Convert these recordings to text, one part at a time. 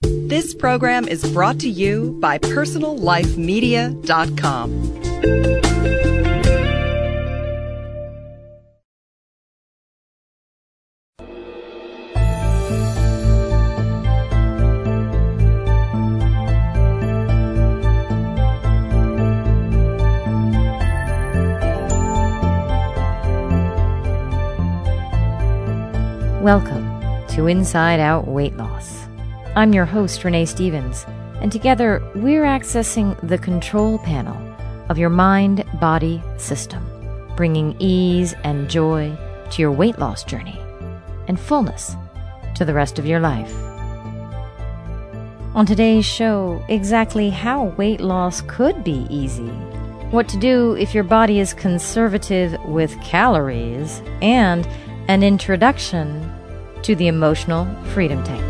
This program is brought to you by PersonalLifeMedia.com. Welcome to Inside Out Weight Loss. I'm your host, Renee Stevens, and together we're accessing the control panel of your mind-body system, bringing ease and joy to your weight loss journey and fullness to the rest of your life. On today's show, exactly how weight loss could be easy, what to do if your body is conservative with calories, and an introduction to the emotional freedom technique.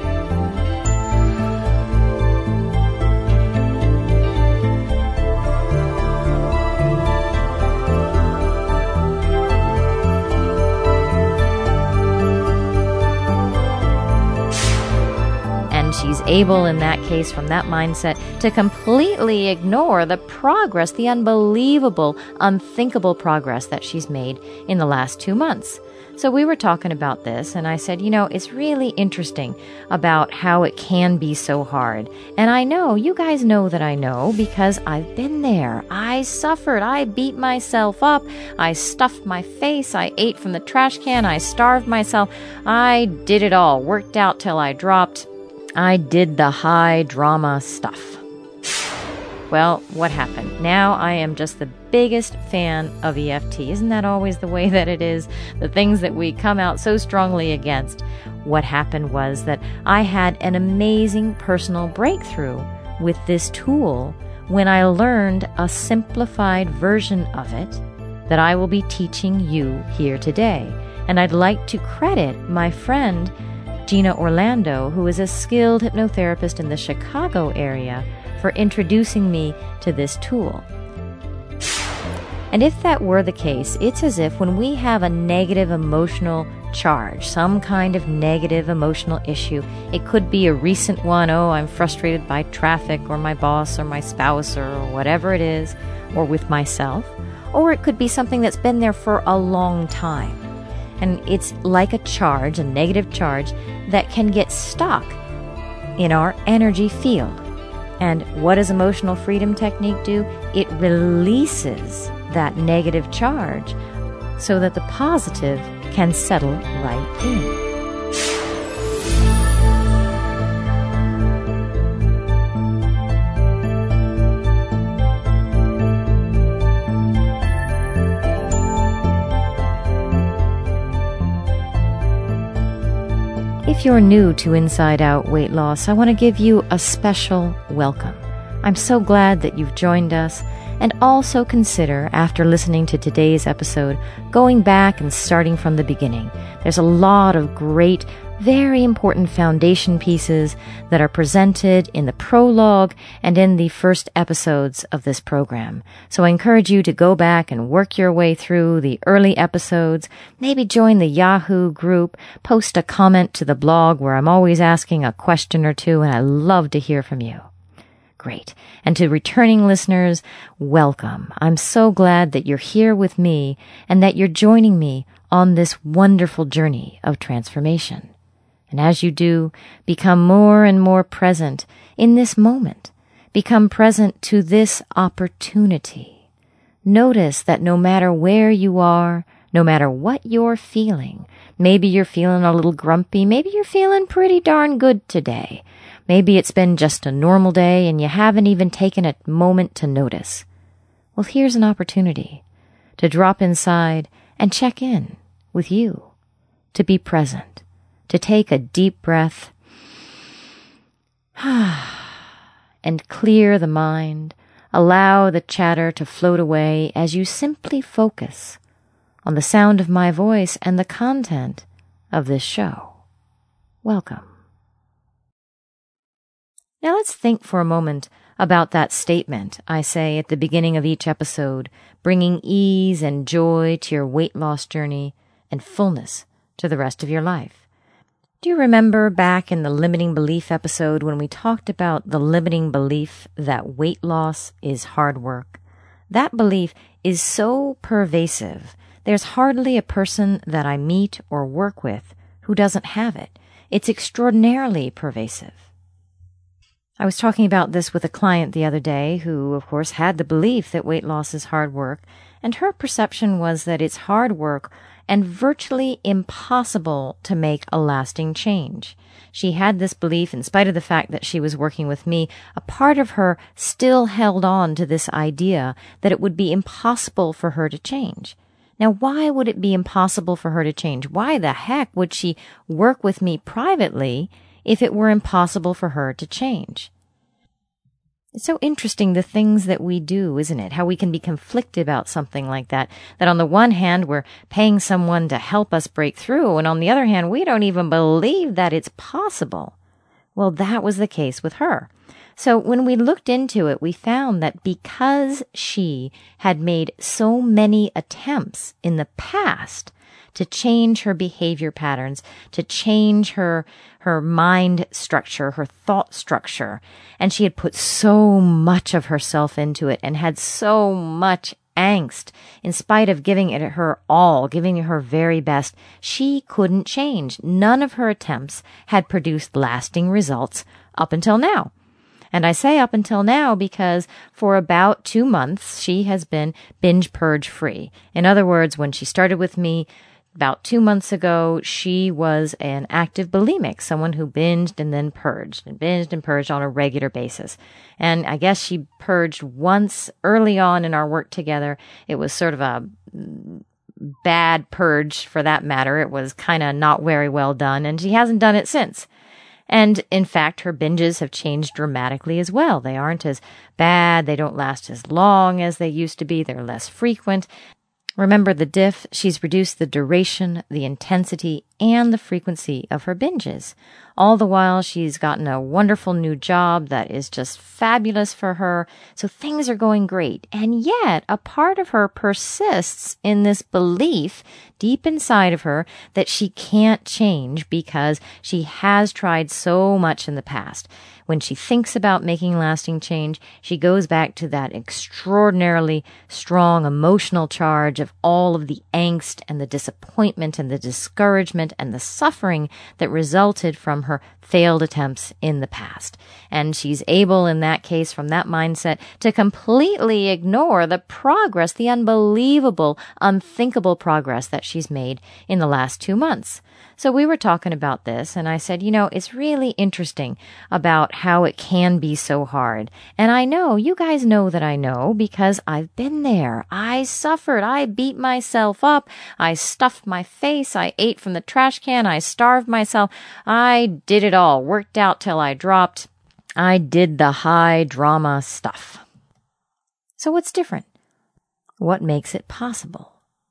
And she's able, in that case, from that mindset, to completely ignore the progress, the unbelievable, unthinkable progress that she's made in the last 2 months. So we were talking about this, and I said, it's really interesting about how it can be so hard. And I know, you guys know that I know, because I've been there. I suffered. I beat myself up. I stuffed my face. I ate from the trash can. I starved myself. I did it all. Worked out till I dropped. I did the high drama stuff. Well, what happened? Now I am just the biggest fan of EFT. Isn't that always the way that it is? The things that we come out so strongly against. What happened was that I had an amazing personal breakthrough with this tool when I learned a simplified version of it that I will be teaching you here today. And I'd like to credit my friend Gina Orlando, who is a skilled hypnotherapist in the Chicago area, for introducing me to this tool. And if that were the case, it's as if when we have a negative emotional charge, some kind of negative emotional issue, it could be a recent one, I'm frustrated by traffic or my boss or my spouse or whatever it is, or with myself, or it could be something that's been there for a long time. And it's like a charge, a negative charge, that can get stuck in our energy field. And what does emotional freedom technique do? It releases that negative charge so that the positive can settle right in. If you're new to Inside Out Weight Loss, I want to give you a special welcome. I'm so glad that you've joined us, and also consider, after listening to today's episode, going back and starting from the beginning. There's a lot of great, very important foundation pieces that are presented in the prologue and in the first episodes of this program. So I encourage you to go back and work your way through the early episodes, maybe join the Yahoo group, post a comment to the blog where I'm always asking a question or two, and I love to hear from you. Great. And to returning listeners, welcome. I'm so glad that you're here with me and that you're joining me on this wonderful journey of transformation. And as you do, become more and more present in this moment. Become present to this opportunity. Notice that no matter where you are, no matter what you're feeling, maybe you're feeling a little grumpy, maybe you're feeling pretty darn good today. Maybe it's been just a normal day and you haven't even taken a moment to notice. Well, here's an opportunity to drop inside and check in with you, to be present, to take a deep breath and clear the mind, allow the chatter to float away as you simply focus on the sound of my voice and the content of this show. Welcome. Now let's think for a moment about that statement I say at the beginning of each episode, bringing ease and joy to your weight loss journey and fullness to the rest of your life. Do you remember back in the limiting belief episode when we talked about the limiting belief that weight loss is hard work? That belief is so pervasive, there's hardly a person that I meet or work with who doesn't have it. It's extraordinarily pervasive. I was talking about this with a client the other day who, of course, had the belief that weight loss is hard work, and her perception was that it's hard work and virtually impossible to make a lasting change. She had this belief in spite of the fact that she was working with me. A part of her still held on to this idea that it would be impossible for her to change. Now, why would it be impossible for her to change? Why the heck would she work with me privately if it were impossible for her to change? It's so interesting the things that we do, isn't it? How we can be conflicted about something like that. That on the one hand, we're paying someone to help us break through, and on the other hand, we don't even believe that it's possible. Well, that was the case with her. So when we looked into it, we found that because she had made so many attempts in the past to change her behavior patterns, to change her mind structure, her thought structure, and she had put so much of herself into it and had so much angst, in spite of giving it her all, giving it her very best, she couldn't change. None of her attempts had produced lasting results up until now. And I say up until now because for about 2 months, she has been binge purge free. In other words, when she started with me about 2 months ago, she was an active bulimic, someone who binged and then purged, and binged and purged on a regular basis. And I guess she purged once early on in our work together. It was sort of a bad purge for that matter. It was kind of not very well done, and she hasn't done it since. And in fact, her binges have changed dramatically as well. They aren't as bad. They don't last as long as they used to be. They're less frequent. Remember the diff, she's reduced the duration, the intensity, and the frequency of her binges. All the while, she's gotten a wonderful new job that is just fabulous for her. So things are going great. And yet, a part of her persists in this belief deep inside of her that she can't change because she has tried so much in the past. When she thinks about making lasting change, she goes back to that extraordinarily strong emotional charge of all of the angst and the disappointment and the discouragement and the suffering that resulted from her failed attempts in the past. And she's able, in that case, from that mindset, to completely ignore the progress, the unbelievable, unthinkable progress that she's made in the last 2 months. So we were talking about this, and I said, it's really interesting about how it can be so hard. And I know, you guys know that I know, because I've been there. I suffered. I beat myself up. I stuffed my face. I ate from the trash can. I starved myself. I did it all. Worked out till I dropped. I did the high drama stuff. So what's different? What makes it possible?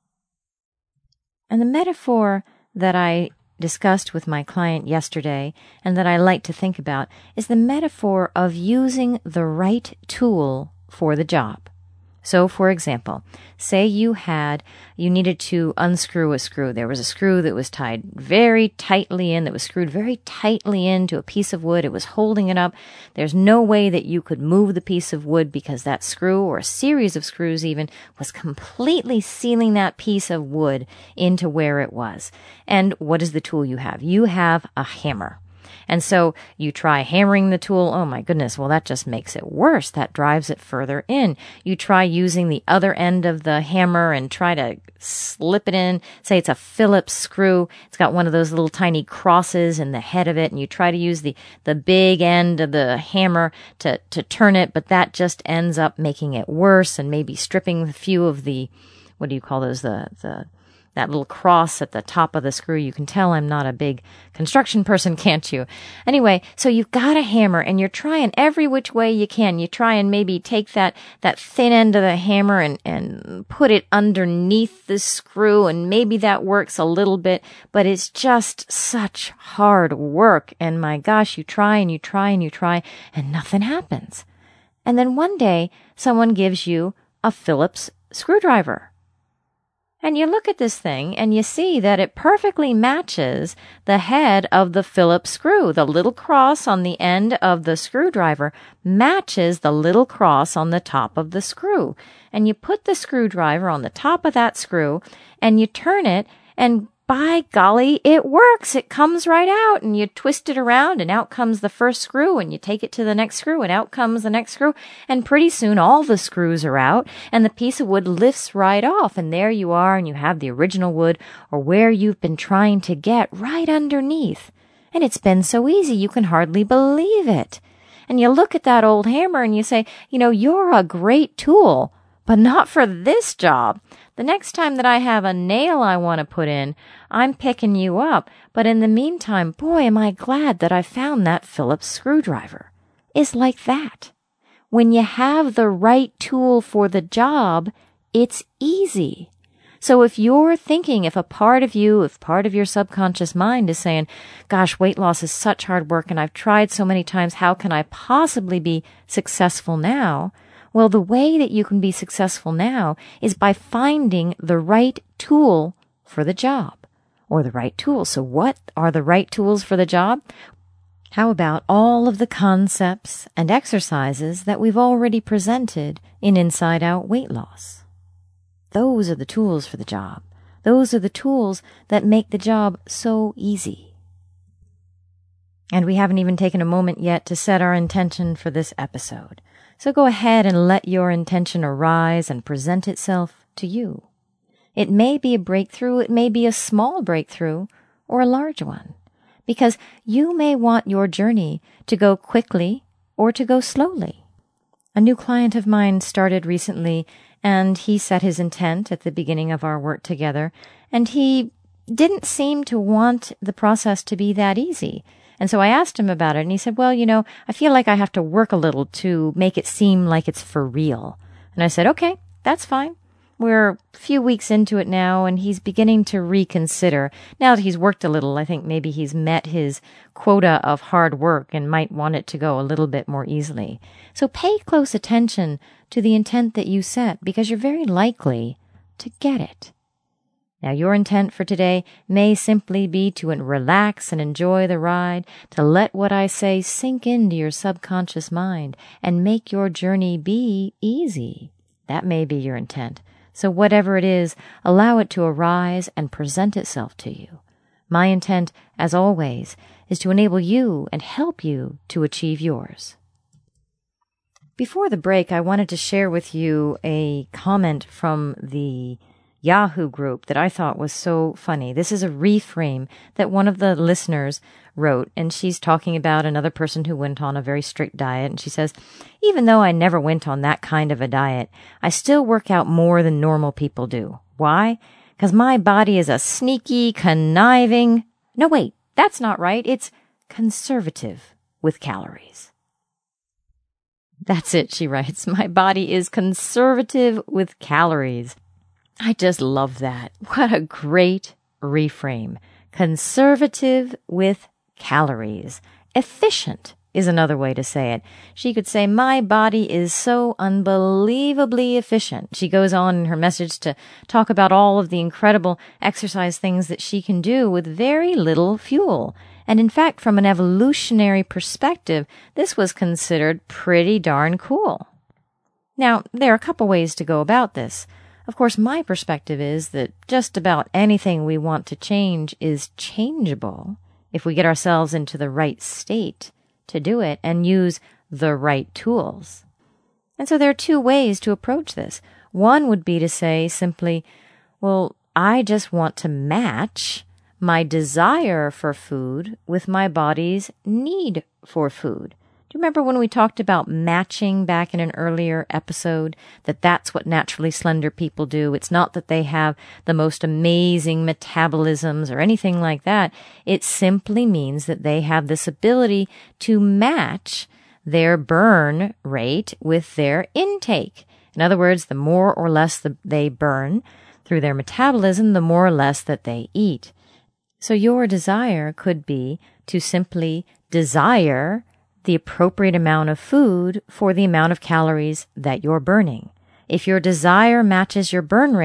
And the metaphor that I discussed with my client yesterday and that I like to think about is the metaphor of using the right tool for the job. So, for example, say you needed to unscrew a screw. There was a screw that was tied very tightly in, that was screwed very tightly into a piece of wood. It was holding it up. There's no way that you could move the piece of wood because that screw, or a series of screws even, was completely sealing that piece of wood into where it was. And what is the tool you have? You have a hammer. And so you try hammering the tool. Oh my goodness. Well, that just makes it worse. That drives it further in. You try using the other end of the hammer and try to slip it in. Say it's a Phillips screw. It's got one of those little tiny crosses in the head of it. And you try to use the big end of the hammer to turn it. But that just ends up making it worse and maybe stripping a few of the, what do you call those? That little cross at the top of the screw. You can tell I'm not a big construction person, can't you? Anyway, so you've got a hammer and you're trying every which way you can. You try and maybe take that thin end of the hammer and put it underneath the screw, and maybe that works a little bit, but it's just such hard work. And my gosh, you try and you try and you try and nothing happens. And then one day someone gives you a Phillips screwdriver. And you look at this thing and you see that it perfectly matches the head of the Phillips screw. The little cross on the end of the screwdriver matches the little cross on the top of the screw. And you put the screwdriver on the top of that screw and you turn it, and by golly, it works. It comes right out, and you twist it around and out comes the first screw, and you take it to the next screw and out comes the next screw, and pretty soon all the screws are out and the piece of wood lifts right off, and there you are, and you have the original wood, or where you've been trying to get, right underneath. And it's been so easy you can hardly believe it. And you look at that old hammer and you say, you're a great tool, but not for this job. The next time that I have a nail I want to put in, I'm picking you up. But in the meantime, boy, am I glad that I found that Phillips screwdriver. It's like that. When you have the right tool for the job, it's easy. So if you're thinking, if part of your subconscious mind is saying, gosh, weight loss is such hard work and I've tried so many times, how can I possibly be successful now? Well, the way that you can be successful now is by finding the right tool for the job, or the right tools. So what are the right tools for the job? How about all of the concepts and exercises that we've already presented in Inside Out Weight Loss? Those are the tools for the job. Those are the tools that make the job so easy. And we haven't even taken a moment yet to set our intention for this episode. So go ahead and let your intention arise and present itself to you. It may be a breakthrough, it may be a small breakthrough, or a large one, because you may want your journey to go quickly or to go slowly. A new client of mine started recently, and he set his intent at the beginning of our work together, and he didn't seem to want the process to be that easy. And so I asked him about it, and he said, well, I feel like I have to work a little to make it seem like it's for real. And I said, okay, that's fine. We're a few weeks into it now, and he's beginning to reconsider. Now that he's worked a little, I think maybe he's met his quota of hard work and might want it to go a little bit more easily. So pay close attention to the intent that you set, because you're very likely to get it. Now, your intent for today may simply be to relax and enjoy the ride, to let what I say sink into your subconscious mind and make your journey be easy. That may be your intent. So whatever it is, allow it to arise and present itself to you. My intent, as always, is to enable you and help you to achieve yours. Before the break, I wanted to share with you a comment from the Yahoo group that I thought was so funny. This is a reframe that one of the listeners wrote, and she's talking about another person who went on a very strict diet, and she says, even though I never went on that kind of a diet, I still work out more than normal people do. Why? Because my body is a sneaky, conniving... No, wait, that's not right. It's conservative with calories. That's it, she writes. My body is conservative with calories. I just love that. What a great reframe. Conservative with calories. Efficient is another way to say it. She could say, my body is so unbelievably efficient. She goes on in her message to talk about all of the incredible exercise things that she can do with very little fuel. And in fact, from an evolutionary perspective, this was considered pretty darn cool. Now, there are a couple ways to go about this. Of course, my perspective is that just about anything we want to change is changeable if we get ourselves into the right state to do it and use the right tools. And so there are two ways to approach this. One would be to say simply, well, I just want to match my desire for food with my body's need for food. Do you remember when we talked about matching back in an earlier episode, that that's what naturally slender people do? It's not that they have the most amazing metabolisms or anything like that. It simply means that they have this ability to match their burn rate with their intake. In other words, the more or less they burn through their metabolism, the more or less that they eat. So your desire could be to simply desire the appropriate amount of food for the amount of calories that you're burning. If your desire matches your burn rate,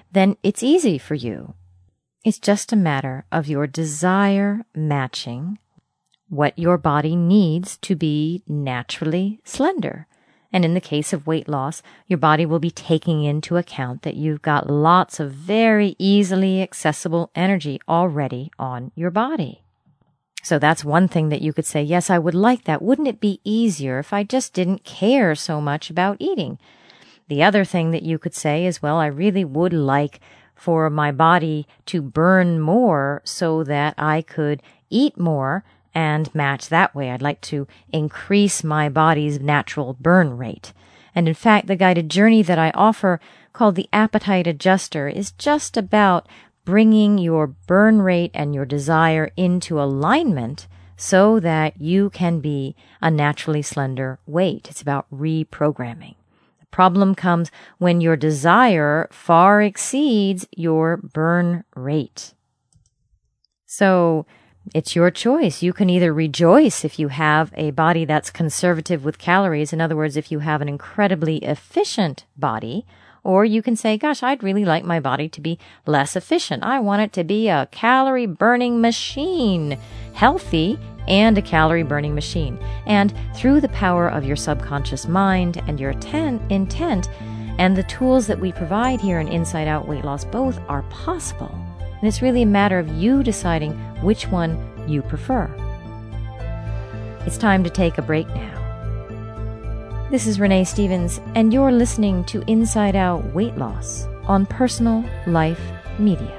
then it's easy for you. It's just a matter of your desire matching what your body needs to be naturally slender. And in the case of weight loss, your body will be taking into account that you've got lots of very easily accessible energy already on your body. So that's one thing that you could say, yes, I would like that. Wouldn't it be easier if I just didn't care so much about eating? The other thing that you could say is, well, I really would like for my body to burn more so that I could eat more and match that way. I'd like to increase my body's natural burn rate. And in fact, the guided journey that I offer, called the Appetite Adjuster, is just about bringing your burn rate and your desire into alignment so that you can be a naturally slender weight. It's about reprogramming. The problem comes when your desire far exceeds your burn rate. So it's your choice. You can either rejoice if you have a body that's conservative with calories, in other words, if you have an incredibly efficient body, or you can say, gosh, I'd really like my body to be less efficient. I want it to be a calorie-burning machine, healthy and a calorie-burning machine. And through the power of your subconscious mind and your intent and the tools that we provide here in Inside Out Weight Loss, both are possible. And it's really a matter of you deciding which one you prefer. It's time to take a break now. This is Renee Stevens, and you're listening to Inside Out Weight Loss on Personal Life Media.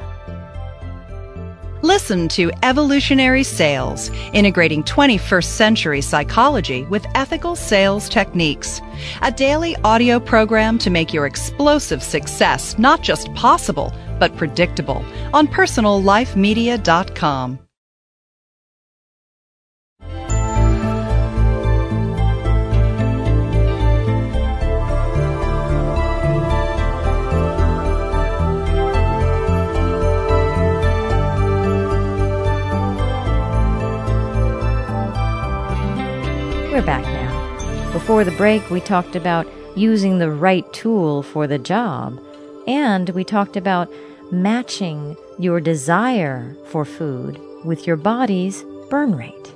Listen to Evolutionary Sales, integrating 21st century psychology with ethical sales techniques. A daily audio program to make your explosive success not just possible, but predictable on PersonalLifeMedia.com. We're back now. Before the break, we talked about using the right tool for the job, and we talked about matching your desire for food with your body's burn rate.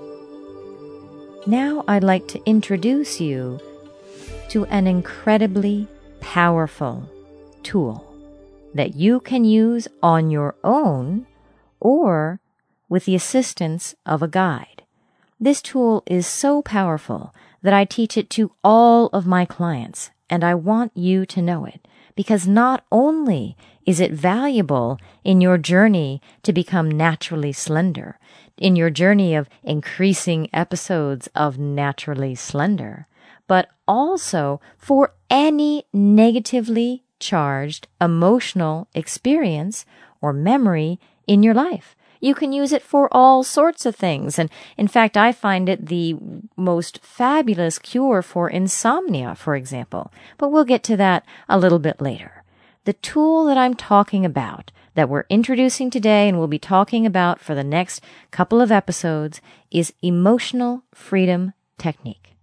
Now I'd like to introduce you to an incredibly powerful tool that you can use on your own or with the assistance of a guide. This tool is so powerful that I teach it to all of my clients, and I want you to know it, because not only is it valuable in your journey to become naturally slender, in your journey of increasing episodes of naturally slender, but also for any negatively charged emotional experience or memory in your life. You can use it for all sorts of things. And in fact, I find it the most fabulous cure for insomnia, for example. But we'll get to that a little bit later. The tool that I'm talking about, that we're introducing today and we'll be talking about for the next couple of episodes, is Emotional Freedom Technique,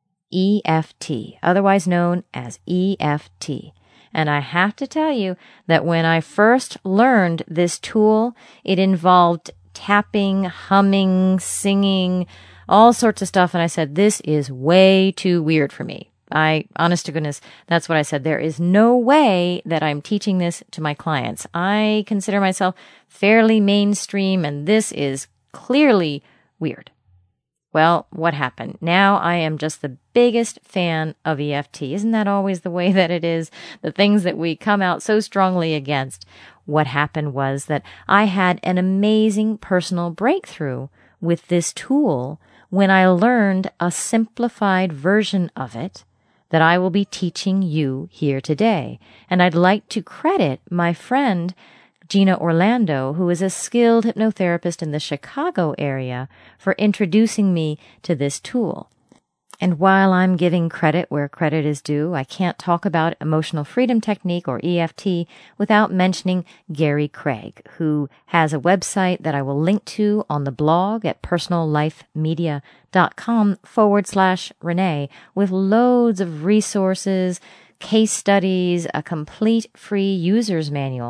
EFT, otherwise known as EFT. And I have to tell you that when I first learned this tool, it involved tapping, humming, singing, all sorts of stuff. And I said, this is way too weird for me. Honest to goodness, that's what I said. There is no way that I'm teaching this to my clients. I consider myself fairly mainstream, and this is clearly weird. Well, what happened? Now I am just the biggest fan of EFT. Isn't that always the way that it is? The things that we come out so strongly against. What happened was that I had an amazing personal breakthrough with this tool when I learned a simplified version of it that I will be teaching you here today. And I'd like to credit my friend Gina Orlando, who is a skilled hypnotherapist in the Chicago area, for introducing me to this tool. And while I'm giving credit where credit is due, I can't talk about Emotional Freedom Technique, or EFT, without mentioning Gary Craig, who has a website that I will link to on the blog at personallifemedia.com/Renee, with loads of resources, case studies, a complete free user's manual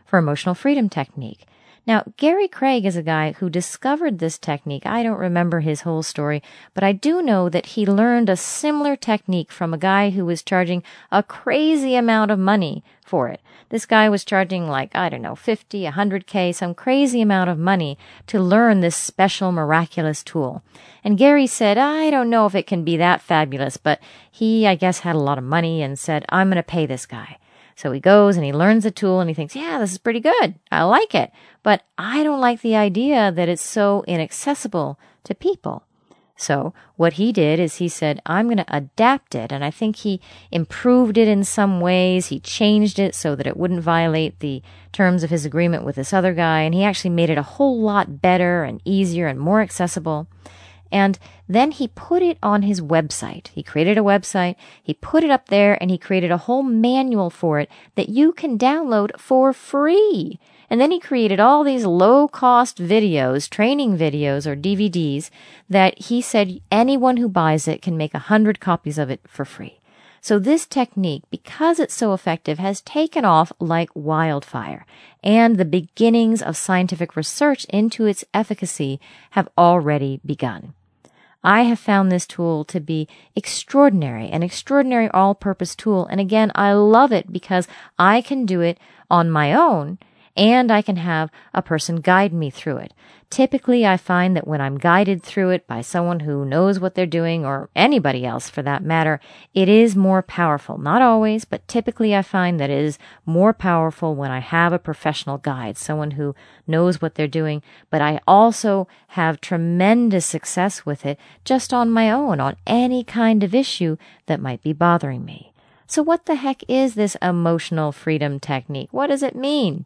for emotional freedom technique. Now, Gary Craig is a guy who discovered this technique. I don't remember his whole story, but I do know that he learned a similar technique from a guy who was charging a crazy amount of money for it. This guy was charging like, I don't know, 50, 100K, some crazy amount of money to learn this special miraculous tool. And Gary said, I don't know if it can be that fabulous, but he, I guess, had a lot of money and said, I'm going to pay this guy. So he goes and he learns the tool and he thinks, yeah, this is pretty good. I like it. But I don't like the idea that it's so inaccessible to people. So what he did is he said, I'm going to adapt it. And I think he improved it in some ways. He changed it so that it wouldn't violate the terms of his agreement with this other guy. And he actually made it a whole lot better and easier and more accessible. And then he put it on his website. He created a website, he put it up there, and he created a whole manual for it that you can download for free. And then he created all these low-cost videos, training videos or DVDs, that he said anyone who buys it can make 100 copies of it for free. So this technique, because it's so effective, has taken off like wildfire, and the beginnings of scientific research into its efficacy have already begun. I have found this tool to be extraordinary, an extraordinary all-purpose tool, and again, I love it because I can do it on my own, and I can have a person guide me through it. Typically, I find that when I'm guided through it by someone who knows what they're doing, or anybody else for that matter, it is more powerful. Not always, but typically I find that it is more powerful when I have a professional guide, someone who knows what they're doing. But I also have tremendous success with it just on my own, on any kind of issue that might be bothering me. So what the heck is this emotional freedom technique? What does it mean?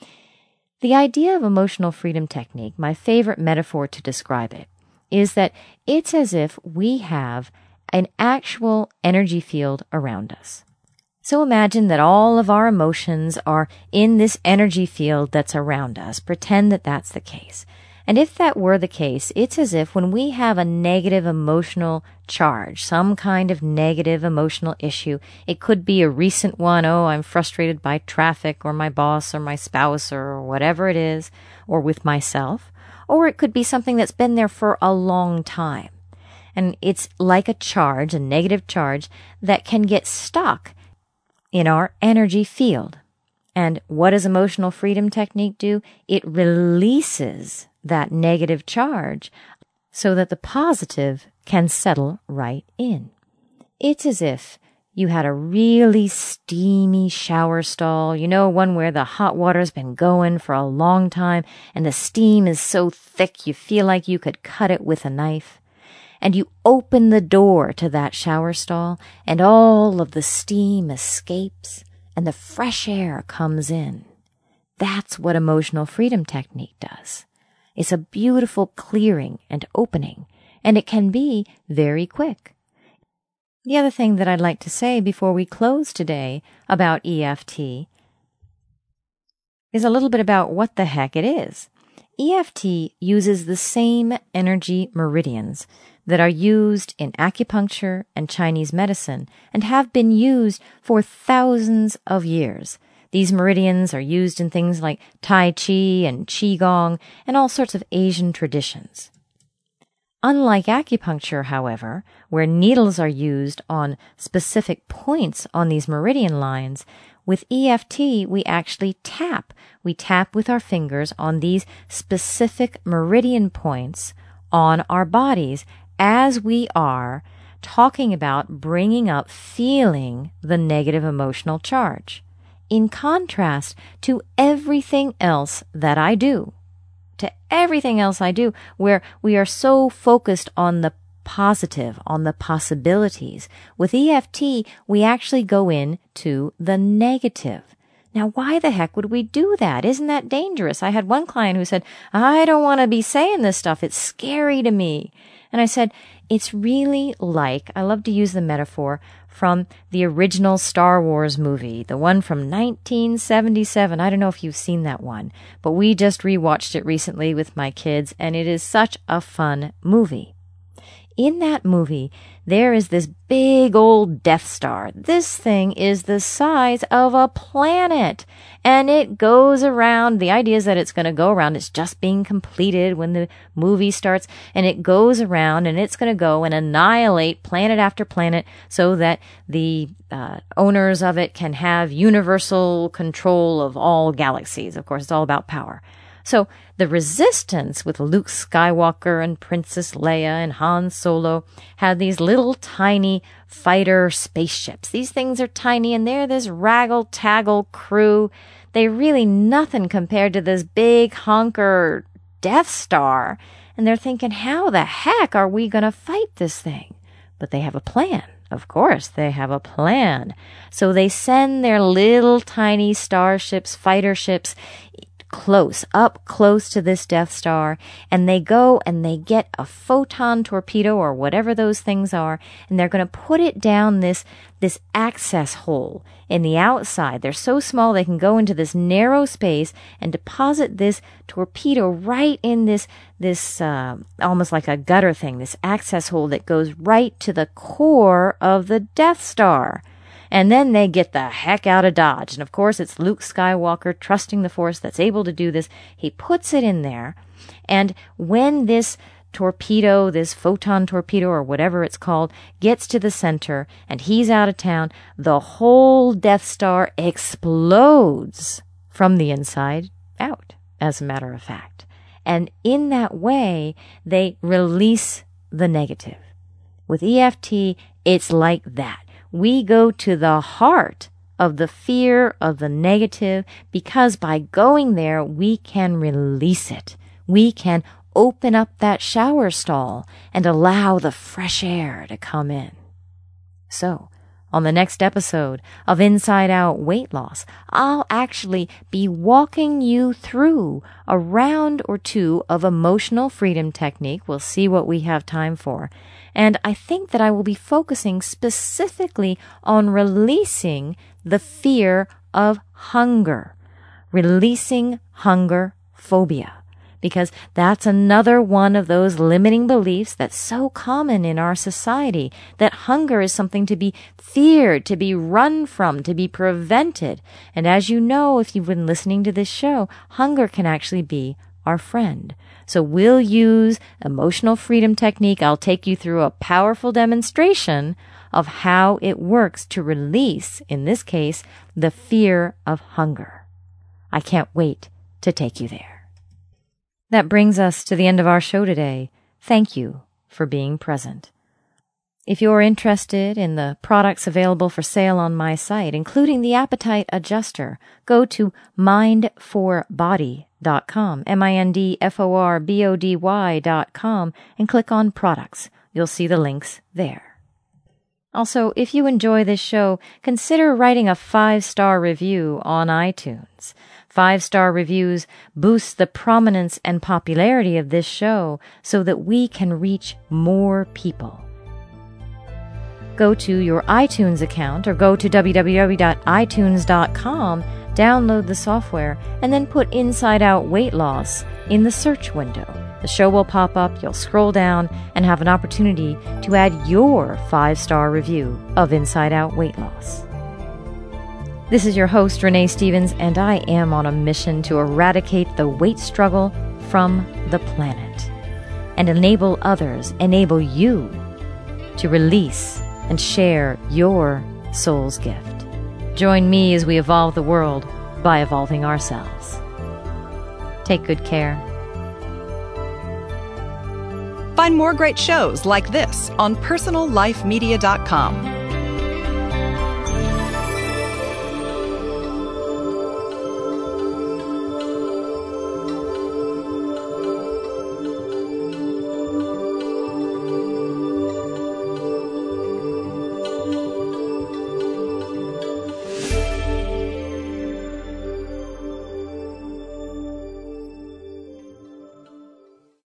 The idea of emotional freedom technique, my favorite metaphor to describe it, is that it's as if we have an actual energy field around us. So imagine that all of our emotions are in this energy field that's around us. Pretend that that's the case. And if that were the case, it's as if when we have a negative emotional charge, some kind of negative emotional issue, it could be a recent one, oh, I'm frustrated by traffic or my boss or my spouse or whatever it is, or with myself, or it could be something that's been there for a long time. And it's like a charge, a negative charge, that can get stuck in our energy field. And what does emotional freedom technique do? It releases that negative charge so that the positive can settle right in. It's as if you had a really steamy shower stall, you know, one where the hot water's been going for a long time and the steam is so thick you feel like you could cut it with a knife. And you open the door to that shower stall and all of the steam escapes and the fresh air comes in. That's what emotional freedom technique does. It's a beautiful clearing and opening, and it can be very quick. The other thing that I'd like to say before we close today about EFT is a little bit about what the heck it is. EFT uses the same energy meridians that are used in acupuncture and Chinese medicine and have been used for thousands of years. These meridians are used in things like Tai Chi and Qigong and all sorts of Asian traditions. Unlike acupuncture, however, where needles are used on specific points on these meridian lines, with EFT we actually tap. We tap with our fingers on these specific meridian points on our bodies as we are talking about bringing up feeling the negative emotional charge. In contrast to everything else that I do, where we are so focused on the positive, on the possibilities. With EFT, we actually go into the negative. Now, why the heck would we do that? Isn't that dangerous? I had one client who said, I don't want to be saying this stuff. It's scary to me. And I said, it's really like, I love to use the metaphor from the original Star Wars movie, the one from 1977. I don't know if you've seen that one, but we just rewatched it recently with my kids, and it is such a fun movie. in that movie, there is this big old Death Star. This thing is the size of a planet. And it goes around. The idea is that it's going to go around. It's just being completed when the movie starts. And it goes around and it's going to go and annihilate planet after planet so that the owners of it can have universal control of all galaxies. Of course, it's all about power. So the Resistance with Luke Skywalker and Princess Leia and Han Solo had these little tiny fighter spaceships. These things are tiny and they're this raggle-taggle crew. They're really nothing compared to this big honker Death Star. And they're thinking, how the heck are we going to fight this thing? But they have a plan. Of course, they have a plan. So they send their little tiny starships, fighter ships, up close to this Death Star, and they go and they get a photon torpedo or whatever those things are, and they're going to put it down this access hole in the outside. They're so small they can go into this narrow space and deposit this torpedo right in this almost like a gutter thing, this access hole that goes right to the core of the Death Star. And then they get the heck out of Dodge. And of course, it's Luke Skywalker, trusting the Force, that's able to do this. He puts it in there. And when this torpedo, this photon torpedo or whatever it's called, gets to the center and he's out of town, the whole Death Star explodes from the inside out, as a matter of fact. And in that way, they release the negative. With EFT, it's like that. We go to the heart of the fear of the negative because by going there, we can release it. We can open up that shower stall and allow the fresh air to come in. So, on the next episode of Inside Out Weight Loss, I'll actually be walking you through a round or two of emotional freedom technique. We'll see what we have time for. And I think that I will be focusing specifically on releasing the fear of hunger, releasing hunger phobia. Because that's another one of those limiting beliefs that's so common in our society, that hunger is something to be feared, to be run from, to be prevented. And as you know, if you've been listening to this show, hunger can actually be our friend. So we'll use emotional freedom technique. I'll take you through a powerful demonstration of how it works to release, in this case, the fear of hunger. I can't wait to take you there. That brings us to the end of our show today. Thank you for being present. If you're interested in the products available for sale on my site, including the Appetite Adjuster, go to mindforbody.com, mindforbody.com, and click on Products. You'll see the links there. Also, if you enjoy this show, consider writing a 5-star review on iTunes. 5-star reviews boost the prominence and popularity of this show so that we can reach more people. Go to your iTunes account or go to www.itunes.com, download the software, and then put Inside Out Weight Loss in the search window. The show will pop up, you'll scroll down, and have an opportunity to add your 5-star review of Inside Out Weight Loss. This is your host, Renee Stevens, and I am on a mission to eradicate the weight struggle from the planet and enable you to release and share your soul's gift. Join me as we evolve the world by evolving ourselves. Take good care. Find more great shows like this on PersonalLifeMedia.com.